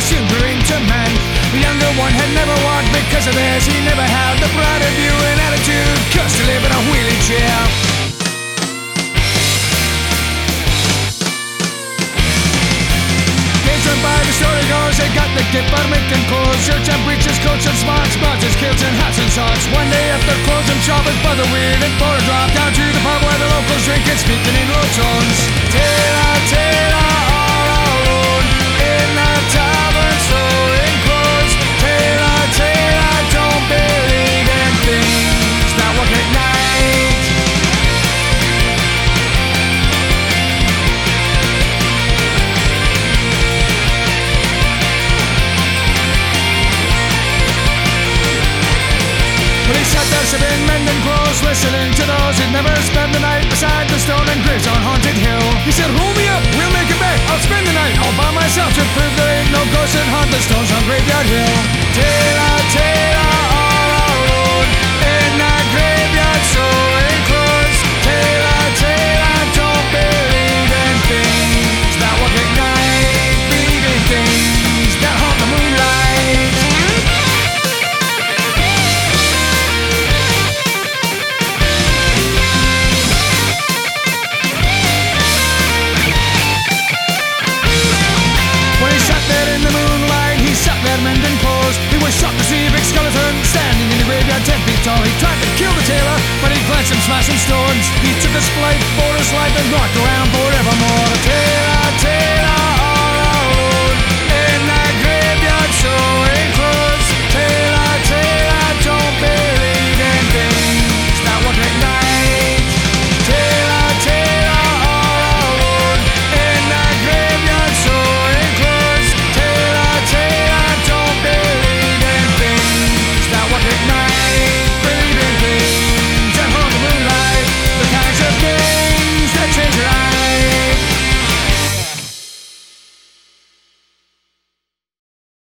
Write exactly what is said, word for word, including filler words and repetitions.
soon grew into man. The younger one had never walked because of this. He never had the brighter view and attitude, cursed to live in a wheelie chair. By the story goes, they got the gift for making clothes, shirts and breeches, coats and smocks, blouses, kilts and hats and socks. One day after clothes and shopping for the weird and for a drop down to the pub where the locals drink and speaking in low tones. Taylor, Taylor, all alone in the tavern sewing clothes. Taylor, Taylor, don't believe in things that work at night. But he sat there sipping, mending clothes, listening to those who'd never spent the night beside the stone and graves on Haunted Hill. He said, roll me up, we'll make a bet, I'll spend the night all by myself to prove there ain't no ghosts that haunt the stones on Graveyard Hill. Taylor, Taylor, all alone in that graveyard sewing clothes. Taylor, Taylor, don't believe in things that work at night. Believe in things that haunt the moonlight. Mending clothes. He was shocked to see a big skeleton standing in the graveyard ten feet tall. He tried to kill the tailor, but he glanced him smashing stones. He took his flight for his life and rocked around forevermore. Taylor, Taylor.